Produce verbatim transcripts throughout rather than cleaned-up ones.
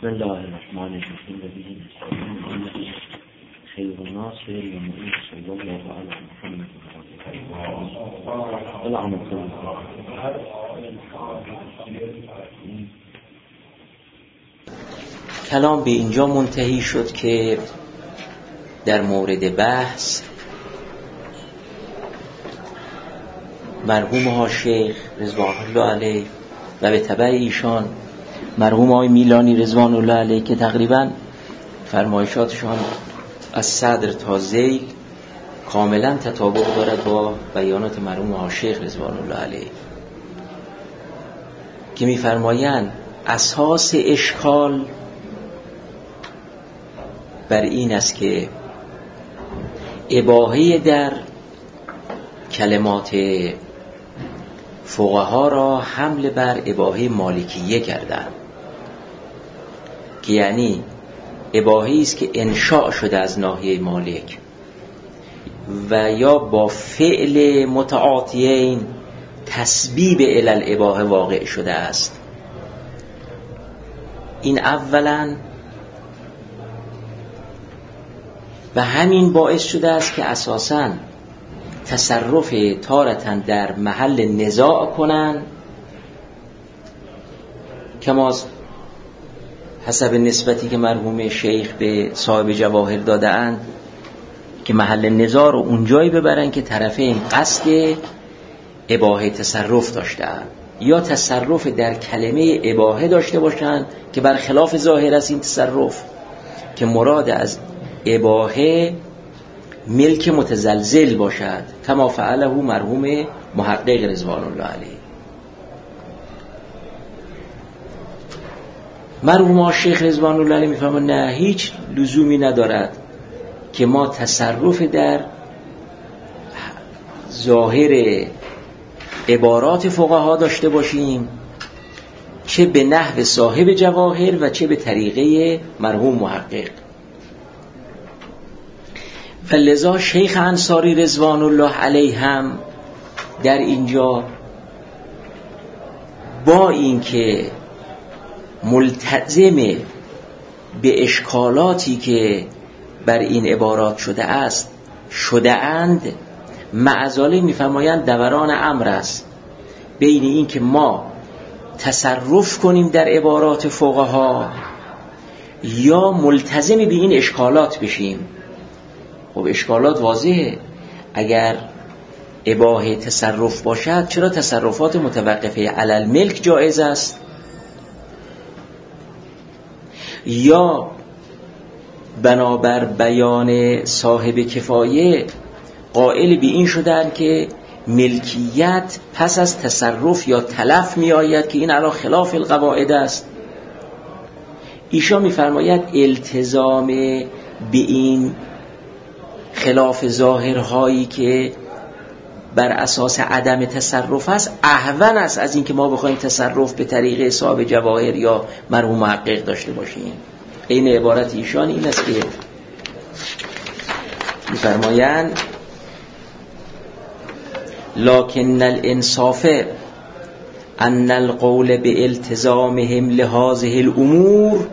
بسم الله الرحمن الرحیم و به نستعین خیر الناس و المؤمنین صلی الله علی محمد کلام به اینجا منتهی شد که در مورد بحث مرحوم ها شیخ رضوان الله علیه و به تبع ایشان مرحوم های میلانی رضوان الله علیه که تقریبا فرمایشاتشان از صدر تا ذیل کاملا تطابق دارد با بیانات مرحوم ها شیخ رضوان الله علیه که می‌فرمایند اساس اشکال بر این است که اباحه در کلمات فقها را حمل بر اباحه مالکیه کردند که یعنی اباحه‌ای است که انشاء شده از ناحیه مالک و یا با فعل متعاطیین تسبیب الی الاباحه واقع شده است. این اولا و همین باعث شده است که اساساً تصرف تارتاً در محل نزاع کنن کما حسب نسبتی که مرحوم شیخ به صاحب جواهر داده اند که محل نزاع رو اونجایی ببرن که طرفین قصد اباحه تصرف داشتن یا تصرف در کلمه اباحه داشته باشند که برخلاف ظاهر است این تصرف که مراد از اباحه ملک متزلزل باشد کما فعله مرحوم محقق رضوان الله علیه. مرحوم شیخ رضوان الله علیه میفهمند نه، هیچ لزومی ندارد که ما تصرف در ظاهر عبارات فقها داشته باشیم چه به نحو صاحب جواهر و چه به طریقه مرحوم محقق. و لذا شیخ انصاری رضوان الله علیه هم در اینجا با اینکه ملتزم به اشکالاتی که بر این عبارات شده است شده اند، معذاله میفرمایند دوران امر است بین این که ما تصرف کنیم در عبارات فقها یا ملتزم به این اشکالات بشیم. خب اشکالات واضحه، اگر اباحه تصرف باشد چرا تصرفات متوقفه علی الملک جایز است؟ یا بنابر بیان صاحب کفایه قائل به این شدن که ملکیت پس از تصرف یا تلف می آید که این علی خلاف القواعد است. ایشان می‌فرماید التزام به این خلاف ظاهرهایی که بر اساس عدم تصرف است اهون است از این که ما بخوایم تصرف به طریق صاحب جواهر یا مرحوم محقق داشته باشیم. این عبارت ایشان این است که می‌فرمایند لکن الانصاف ان القول بالتزامهم لهذه الامور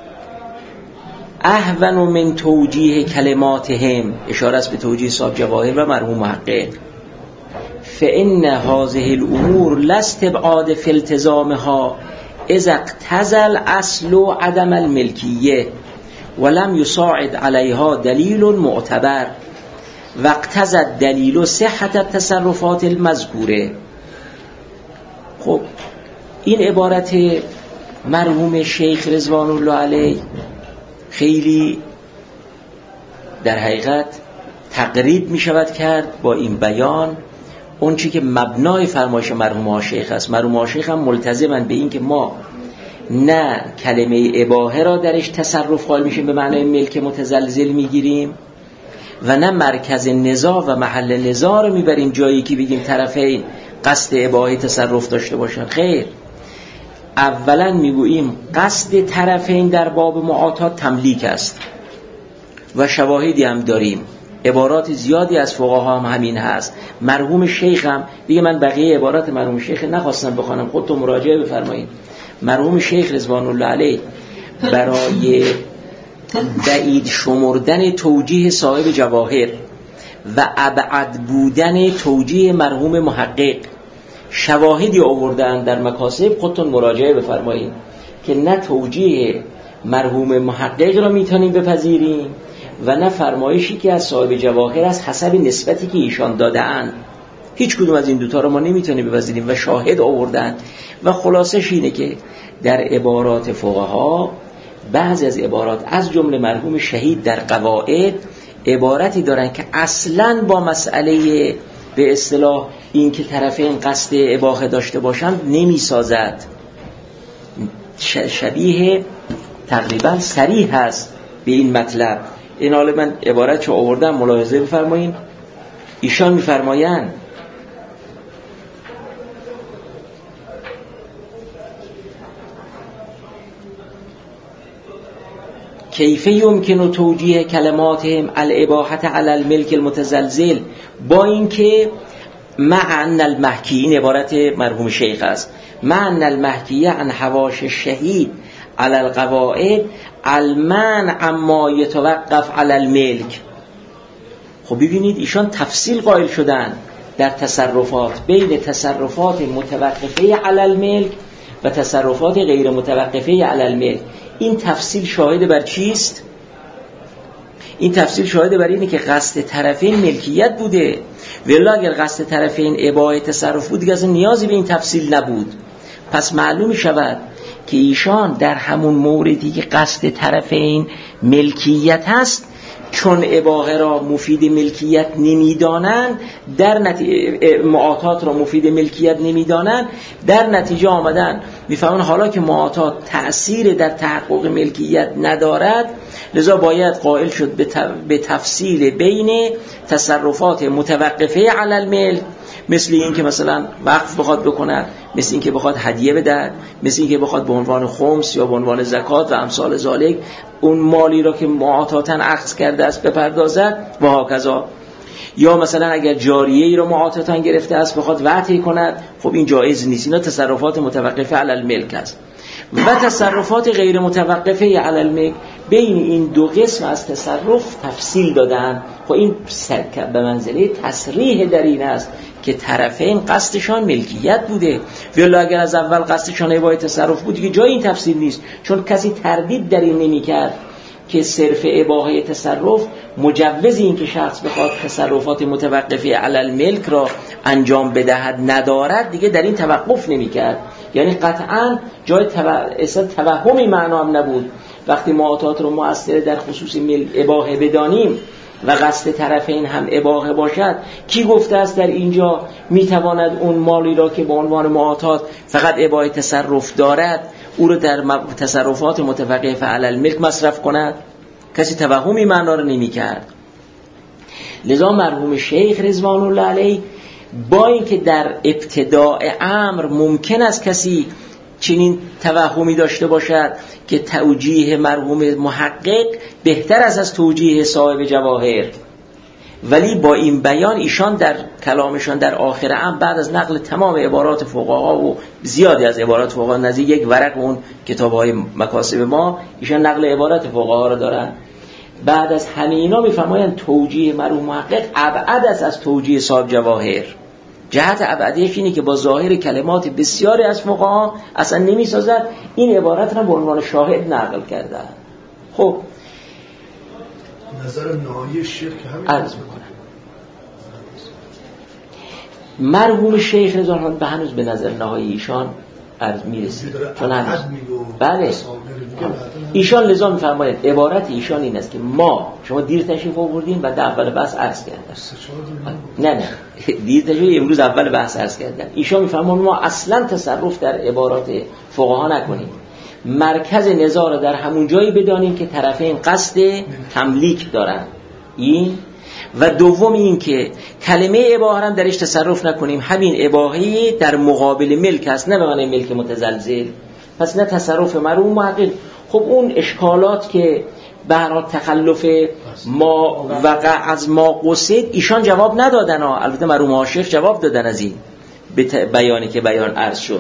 اهون من توجیه کلماتهم، اشاره است به توجیه صاحب جواهر و مرحوم محقق. فان هذه الامور لا استبعاد فی التزامها اذا اقتضى الاصل عدم الملکیه ولم يساعد عليها دلیل معتبر و اقتضى الدلیل صحت التصرفات المذکوره. خب این عبارت مرحوم شیخ رضوان الله علیه خیلی در حقیقت تقریب می شود کرد با این بیان اون چی که مبنای فرمایش مرحوم ها شیخ است. مرحوم ها شیخ هم ملتزمن به این که ما نه کلمه اباحه را درش تصرف قائل میشیم به معنای ملک متزلزل میگیریم و نه مرکز نزاع و محل نزاع رو میبریم جایی که بگیم طرفین قصد اباحه تصرف داشته باشن. خیر، اولا میگوییم قصد طرفین در باب معاطات تملیک است و شواهدی هم داریم، عبارات زیادی از فقها هم همین هست. مرحوم شیخ هم دیگه من بقیه عبارات مرحوم شیخ نخواستم بخوانم، خودتون مراجعه بفرمایید. مرحوم شیخ رضوان الله علیه برای بعید شمردن توجیه صاحب جواهر و ابعد بودن توجیه مرحوم محقق شواهدی آوردن در مکاسب، خودتون مراجعه بفرمایید که نه توجیه مرحوم محقق را میتونیم بپذیریم و نه فرمایشی که از صاحب جواهر از حسب نسبتی که ایشان داده‌اند. هیچ کدوم از این دوتا رو ما نمیتونیم بپذیریم و شاهد آوردن. و خلاصش اینه که در عبارات فقها بعضی از عبارات از جمله مرحوم شهید در قواعد عبارتی دارن که اصلاً با مسئله به اصطلاح این که طرفین قصد اباحه داشته باشند نمیسازد، شبیه تقریبا صریح هست به این مطلب. این حالا من عبارت چه آوردم ملاحظه بفرمایید. ایشان میفرمایند کیف یمکن توجیه کلماتهم الاباحه علی الملک المتزلزل، با اینکه مع ان المحکی، این عبارت مرحوم شیخ است، مع ان المحکیه عن حواش الشهید علی القواعد المنع اما یتوقف علی الملک. خب ببینید ایشان تفصیل قائل شدن در تصرفات بین تصرفات متوقفه علی الملک و تصرفات غیر متوقفه علی الملک. این تفصیل شاهد بر چیست؟ این تفصیل شاهد بر اینه که قصد طرفین ملکیت بوده، ولی اگر قصد طرفین اباحه تصرف بود دیگه اصلا نیازی به این تفصیل نبود. پس معلوم شود که ایشان در همون موردی که قصد طرفین ملکیت هست، چون اباحه را مفید ملکیت نمیدانند، در نتیجه معاطات را مفید ملکیت نمیدانند، در نتیجه آمدن میفهمن حالا که معاطات تأثیر در تحقق ملکیت ندارد، لذا باید قائل شد به تفصیل بین تصرفات متوقفه علی الملک، مثل این که مثلا وقف بخواد بکند، مثل این که بخواد هدیه بدهد، مثل این که بخواد به عنوان خمس یا به عنوان زکات و امثال ذالک اون مالی را که معاطاتاً اخذ کرده است بپردازد و هاکذا. یا مثلا اگر جاریه ای را معاطاتاً گرفته است بخواد وعطه کند، خب این جایز نیست. اینا تصرفات متوقفه علی الملک است. و تصرفات غیر متوقفه علی الملک، بین این دو قسم از تصرف تفصیل دادن. خب این به منزله تصریح در این است که طرفین قصدشان ملکیت بوده، ولی اگر از اول قصدشان اباحه تصرف بود دیگه جای این تفصیل نیست، چون کسی تردید در این نمی کرد که صرف اباحه تصرف مجوز این که شخص بخواد تصرفات متوقفه علی الملک را انجام بدهد ندارد، دیگه در این توقف نمی کرد. یعنی قطعاً جای توهمی معنا هم نبود. وقتی معاطات رو مؤثر در خصوص اباحه بدانیم و قصد طرفین هم اباحه باشد، کی گفته است در اینجا میتواند اون مالی را که به عنوان معاطات فقط اباحه تصرف دارد او رو در تصرفات متوقفه علی الملک مصرف کند؟ کسی توهمی معنا رو نمی کرد. لذا مرحوم شیخ رضوان الله علیه با اینکه در ابتداء امر ممکن است کسی چنین توهمی داشته باشد که توجیه مرحوم محقق بهتر است از توجیه صاحب جواهر، ولی با این بیان ایشان در کلامشان در آخر امر بعد از نقل تمام عبارات فقها و زیادی از عبارات فقها، نزدیک یک ورق اون کتاب‌های مکاسب ما، ایشان نقل عبارات فقها را دارن. بعد از همه اینا میفرمایند توجیه مرحوم محقق ابعد است از توجیه صاحب جواهر. جهت ابعدیش اینه که با ظاهر کلمات بسیاری از فقها اصلا نمیسازد. این عبارت را به عنوان شاهد نقل کرده. خب نظر نهایی شیخ که همین عرض میکنم مرحوم شیخ رضوان به هنوز به نظر نهایی ایشان عرض میرسید، چون هنوز بله ایشان لذا میفرماید عبارت ایشان این است که ما شما دیر تشریف آوردیم و در اول بحث عرض کردم، نه نه دیر تشریف امروز اول بحث عرض کردم. ایشان میفرماید ما اصلا تصرف در عبارات فقها نکنیم، مرکز نزاع را در همون جایی بدانیم که طرفین قصد تملیک دارن. این و دوم این که کلمه اباحه هم درش تصرف نکنیم، همین اباحه در مقابل ملک است، نه به معنی ملک متزلزل. پس نه تصرف مرحوم محقق. خب اون اشکالات که برای تخلف ما وقع از ما قصد ایشان جواب ندادن ها. البته مرحوم شیخ جواب دادن از این به بیانی که بیان عرض شد،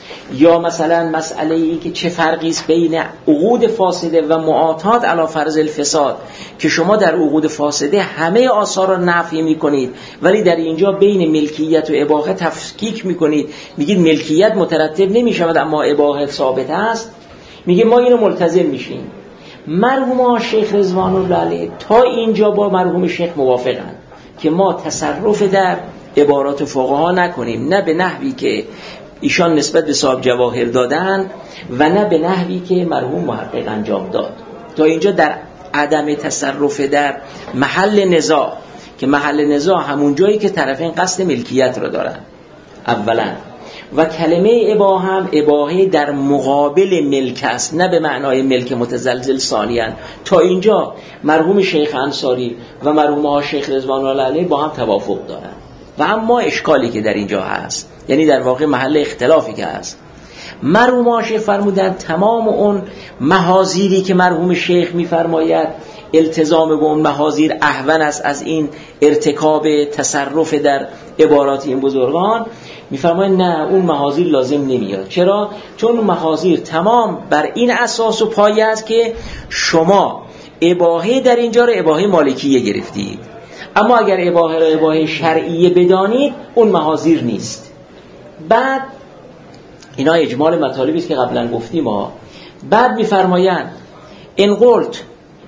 یا مثلا مسئله ای که چه فرقی است بین عقود فاسده و معاطات علی فرض الفساد که شما در عقود فاسده همه آثار را نفی میکنید ولی در اینجا بین ملکیت و اباحه تفکیک میکنید، میگید ملکیت مترتب نمیشود اما اباحه ثابت است، میگه ما اینو ملتزم میشیم. مرحوم شیخ رضوان الله علیه تا اینجا با مرحوم شیخ موافقن که ما تصرف در عبارات فقها نکنیم، نه به نحوی که ایشان نسبت به صاحب جواهر دادن و نه به نحوی که مرحوم محقق انجام داد. تا اینجا در عدم تصرف در محل نزاع که محل نزاع همون جایی که طرفین قصد ملکیت را دارن اولا، و کلمه اباحه هم اباحه در مقابل ملک است نه به معنای ملک متزلزل ثانیاً. تا اینجا مرحوم شیخ انصاری و مرحوم ها شیخ رضوان الله علیه با هم توافق دارن و اما اشکالی که در اینجا هست، یعنی در واقع محل اختلافی که هست، مرحوم ها شیخ فرمودن تمام اون محاذیری که مرحوم شیخ میفرماید التزام به اون محاذیر اهون است از این ارتکاب تصرف در عبارات این بزرگان، میفرماید نه اون محاذیر لازم نمیاد. چرا؟ چون اون محاذیر تمام بر این اساس و پایه است که شما اباحه در اینجا رو اباحه مالکیه گرفتید، اما اگر اباحه را اباحه شرعیه بدانید اون محاذیر نیست. بعد اینا اجمال مطالبی است که قبلا گفتیم ها. بعد میفرمایند این قلت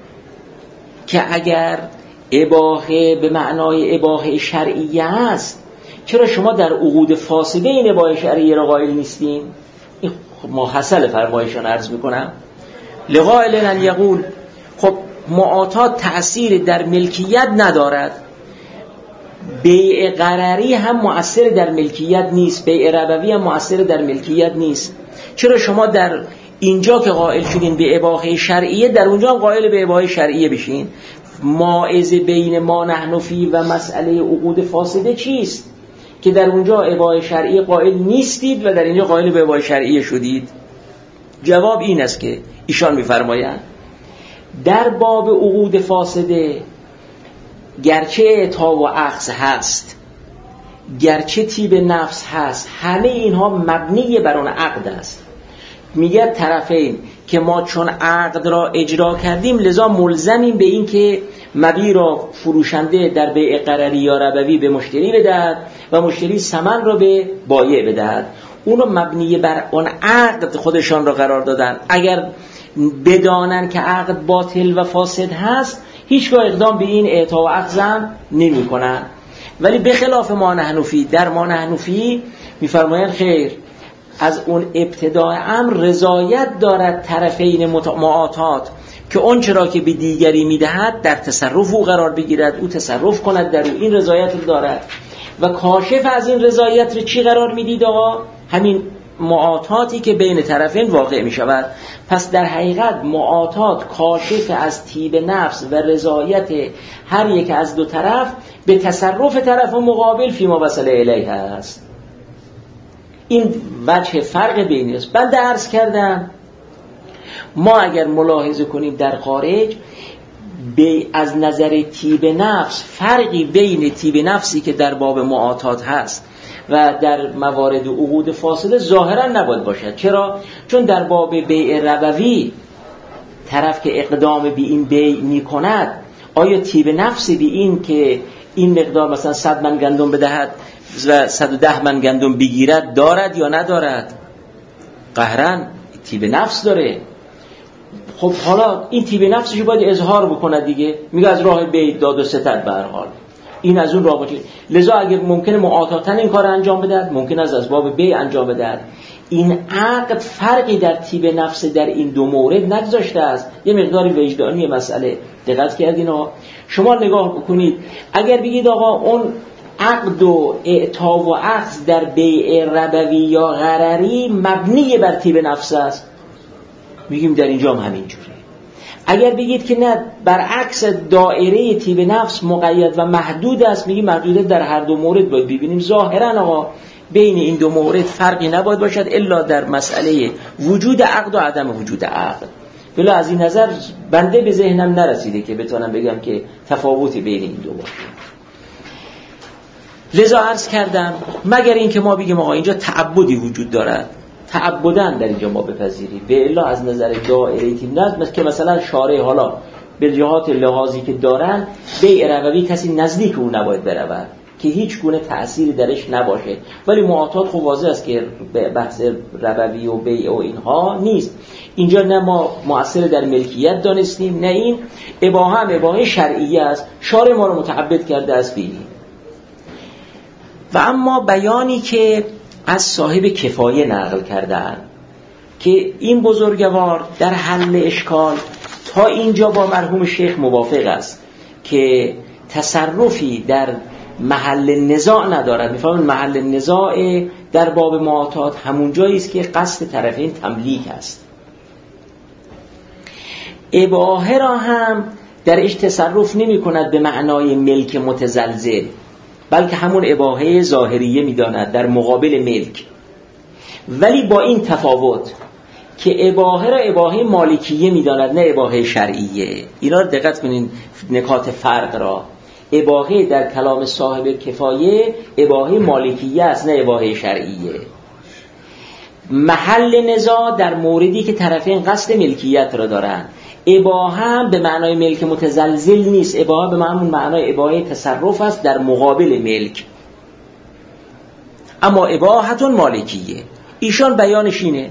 که اگر اباحه به معنای اباحه شرعیه است چرا شما در عقود فاسده این اباحه شرعیه را قائل نیستین؟ ما حاصل فرمایشان عرض میکنم. لقائل ان یقول خب معاطات تأثیر در ملکیت ندارد، بیع قرری هم مؤثر در ملکیت نیست، بیع ربوی هم مؤثر در ملکیت نیست، چرا شما در اینجا که قائل شدین به اباحه شرعیه در اونجا هم قائل به اباحه شرعیه بشین؟ مائزه بین ما نحن فی و مسئله عقود فاسده چیست که در اونجا اباحه شرعیه قائل نیستید و در اینجا قائل به اباحه شرعیه شدید؟ جواب این است که ایشان میفرمایند در باب عقود فاسده گرچه اعطا و اخذ هست، گرچه طیب نفس هست، همه اینها مبنی بر اون عقد است. میگه طرفین که ما چون عقد را اجرا کردیم لذا ملزمیم به این که مبیع را فروشنده در بیع قرری یا ربوی به مشتری بدهد و مشتری ثمن را به بایع بدهد. اونو مبنی بر اون عقد خودشان را قرار دادن. اگر بدانن که عقد باطل و فاسد هست هیچگاه اقدام به این اعطا و اخذ نمی کنن. ولی به خلاف ما نحنفی، در ما نحنفی میفرمایند خیر، از اون ابتداء امر رضایت دارد طرفین معاطات که اون چرا که به دیگری میدهد در تصرف او قرار بگیرد، او تصرف کند در او، این رضایت رو دارد. و کاشف از این رضایت رو چی قرار میدید آقا؟ همین معاطاتی که بین طرفین واقع می شود. پس در حقیقت معاطات کاشف از طیب نفس و رضایت هر یک از دو طرف به تصرف طرف مقابل فیما وصل الیه است. این وجه فرق بینی است. بنده عرض کردم ما اگر ملاحظه کنیم در خارج به از نظر طیب نفس فرقی بین طیب نفسی که در باب معاطات هست و در موارد عقود فاسده ظاهرا نباید باشد. چرا؟ چون در باب بیع ربوی طرف که اقدام به این بیع می کند آیا طیب نفسی به این که این مقدار مثلا صد من گندم بدهد و صد و ده من گندم بگیرد دارد یا ندارد؟ قهرن طیب نفس داره. خب حالا این طیب نفسشو باید اظهار بکنه دیگه، میگه از راه بیع داد و ستد به هر حال این از اون رابطه. لذا اگر ممکنه معاطاتن این کار انجام بدهد، ممکن از اسباب بیع انجام بدهد. این عقد فرقی در طیب نفس در این دو مورد نگذاشته است. یه مقداری وجدانی مسئله دقت کردین ها. شما نگاه بکنید اگر بگید آقا اون عقد و اعطا و اخذ در بیع ربوی یا غرری مبنی بر طیب نفس است، میگیم در اینجا هم همین جوره. اگر بگید که نه برعکس دایره طیب نفس مقید و محدود است، میگیم محدود در هر دو مورد باید ببینیم. ظاهرا آقا بین این دو مورد فرقی نباید باشد الا در مسئله وجود عقد و عدم وجود عقد. بلا از این نظر بنده به ذهنم نرسیده که بتونم بگم که تفاوتی بین این دو باشه. لذا عرض کردم مگر این که ما بگیم آقا اینجا تعبدی وجود دارد، تعبداً در اینجا ما بپذیریم، به الا از نظر دائره‌ای نظم که مثلا شارع حالا به جهات لحاظی که دارن بیع ربوی کسی نزدیک اون نباید برود که هیچ گونه تأثیری درش نباشه، ولی معاطات خب واضح است که بحث ربوی و بیع و اینها نیست. اینجا نه ما مؤثر در ملکیت دانستیم، نه این اباحه هم اباحه شرعیه است، شارع ما رو متعبد کرده است به این. و اما بیانی که از صاحب کفایه نقل کردن که این بزرگوار در حل اشکال تا اینجا با مرحوم شیخ موافق است که تصرفی در محل نزاع ندارد. میفهمید محل نزاع در باب معاطات همون جایی است که قصد طرفین تملیک است. اباحه را هم درش تصرف نمی کند به معنای ملک متزلزل، بلکه همون اباحه ظاهریه می داند در مقابل ملک، ولی با این تفاوت که اباحه را اباحه مالکیه می داند نه اباحه شرعیه. اینا رو دقت کنین نکات فرق را. اباحه در کلام صاحب کفایه اباحه مالکیه است نه اباحه شرعیه. محل نزاع در موردی که طرفین قصد ملکیت را دارند. اباحه هم به معنای ملک متزلزل نیست، اباحه به همون معنای اباحه تصرف است در مقابل ملک. اما اباحتون مالکیه. ایشان بیانش اینه.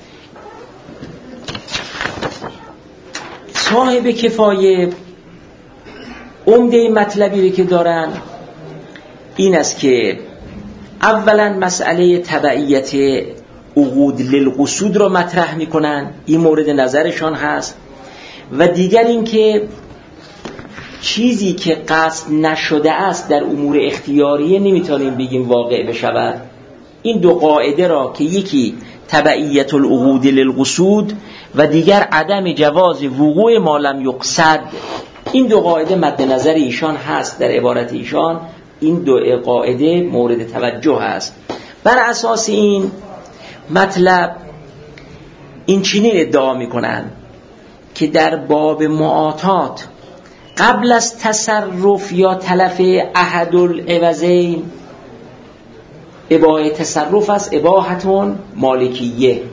صاحب کفایه عمده مطلبی که دارن این است که اولا مسئله تبعیت عقود للقصود را مطرح میکنن، این مورد نظرشان هست. و دیگر این که چیزی که قصد نشده است در امور اختیاریه نمیتونیم بگیم واقع بشود. این دو قاعده را که یکی تبعیت العقود للقصود و دیگر عدم جواز وقوع ما لم یقصد، این دو قاعده مد نظر ایشان هست در عبارت ایشان. این دو قاعده مورد توجه هست. بر اساس این مطلب این چنین ادعا میکنن که در باب معاطات قبل از تصرف یا تلف احد العوضین اباحه تصرف است، اباحتون مالکیه.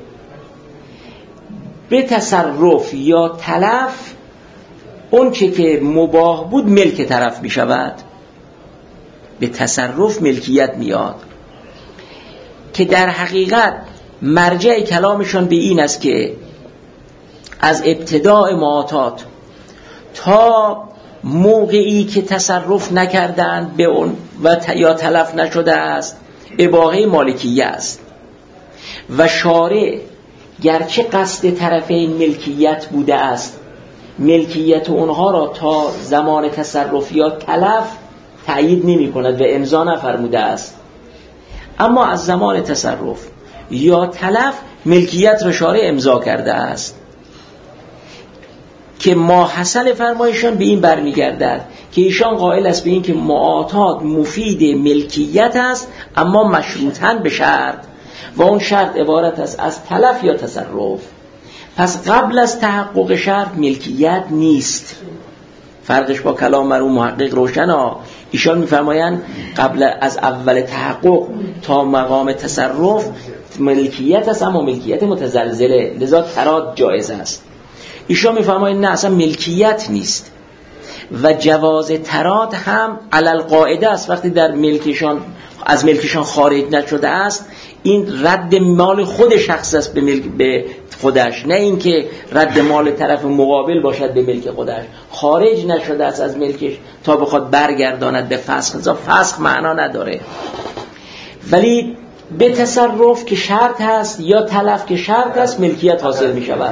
به تصرف یا تلف اون چه که مباح بود ملک طرف می شود، به تصرف ملکیت میاد، که در حقیقت مرجع کلامشان به این است که از ابتداء معاطات تا موقعی که تصرف نکردند به اون و یا تلف نشده است اباحه مالکیه است و شارع گرچه قصد طرفین ملکیت بوده است ملکیت اونها را تا زمان تصرف یا تلف تأیید نمی کند و امضا نفرموده است، اما از زمان تصرف یا تلف ملکیت را شارع امضا کرده است که ماحصل فرمایشان به این برمیگردد که ایشان قائل است به این که معاطات مفید ملکیت است اما مشروطاً به شرط، و اون شرط عبارت است از تلف یا تصرف. پس قبل از تحقق شرط ملکیت نیست. فرقش با کلام مرحوم محقق روشن ها. ایشان میفرمایند قبل از اول تحقق تا مقام تصرف ملکیت است اما ملکیت متزلزله، لذا تراد جایز است. ایشان میفرمایند نه، اصلا ملکیت نیست و جواز تراد هم علل قاعده است. وقتی در ملکشان از ملکشان خارج نشده است این رد مال خود شخص است به ملک به خودش، نه اینکه رد مال طرف مقابل باشد به ملک خودش. خارج نشده است از ملکش تا بخواد برگرداند به فسخ، ازا فسخ معنا نداره. ولی به تصرف که شرط هست یا تلف که شرط هست ملکیت حاصل می شود.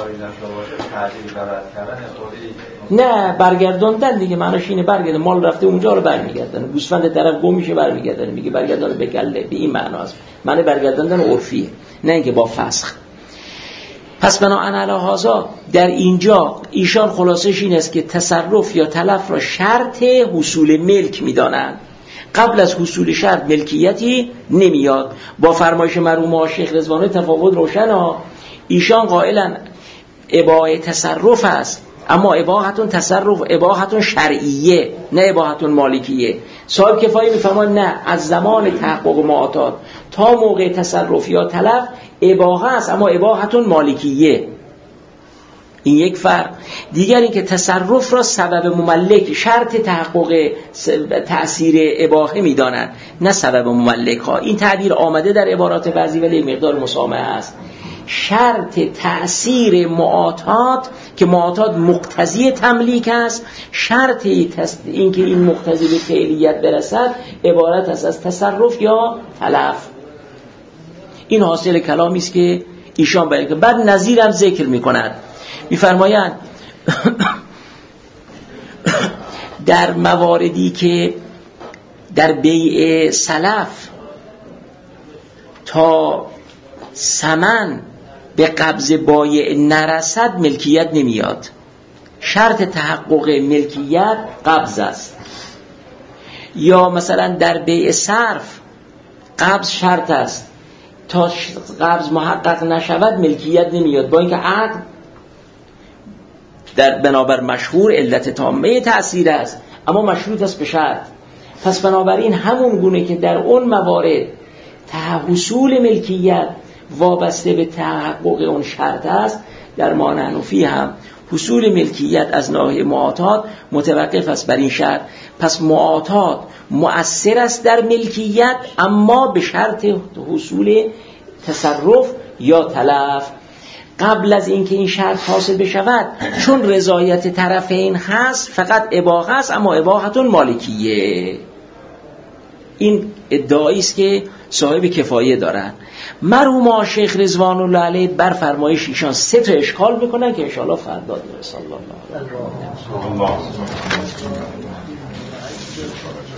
نه برگرداندن دیگه معناش اینه برگردن، مال رفته اونجا رو برمیگردن، گوسفند طرف گم میشه برمیگردن، میگه برگردان به گله، به این معناست. معنی برگرداندن عرفیه، نه اینکه با فسخ. پس بنابراین علی هذا در اینجا ایشان خلاصش این است که تصرف یا تلف را شرط حصول ملک میدانند، قبل از حصول شرط ملکیتی نمیاد. با فرمایش مرحوم شیخ رضوانی تفاوت روشن ها. ایشان قائلن اباحه تصرف است اما اباحتون تصرف اباحتون شرعیه نه اباحتون مالکیه. صاحب کفایه میفهمن نه، از زمان تحقق معاطات تا موقع تصرف یا تلف اباحه است اما اباحتون مالکیه. این یک فرق. دیگر این که تصرف را سبب مملک شرط تحقق تأثیر اباحه میدانند نه سبب مملک ها. این تعبیر آمده در عبارات بعضی ولی مقدار مسامحه است. شرط تأثیر معاطات که معاطات مقتضی تملیک است، شرط این که این مقتضی به فعلیت برسد عبارت است از تصرف یا تلف. این حاصل کلامی است که ایشان بیان که بعد نظیرم ذکر می‌کند. می‌فرمایند در مواردی که در بیع سلف تا ثمن به قبض بایع نرسد ملکیت نمیاد. شرط تحقق ملکیت قبض است. یا مثلا در بیع صرف قبض شرط است، تا قبض محقق نشود ملکیت نمیاد، با اینکه عقد در بنابر مشهور علت تامه تأثیر است اما مشروط است به شرط. پس بنابراین همون گونه که در اون موارد حصول ملکیت وابسته به تحقق اون شرط است، در ما حنفی هم حصول ملکیت از ناحیه معاطات متوقف است بر این شرط. پس معاطات مؤثر است در ملکیت اما به شرط حصول تصرف یا تلف. قبل از اینکه این شرط حاصل بشود چون رضایت طرفین هست فقط اباحه است اما اباحتون مالکیه. این ادعایی است که صاحب کفایه دارن. مرحوم شیخ رضوان الله علیه بر فرمایش ایشان سه تا اشکال میکنن که ان شاء الله فردا صلی الله علیه و آله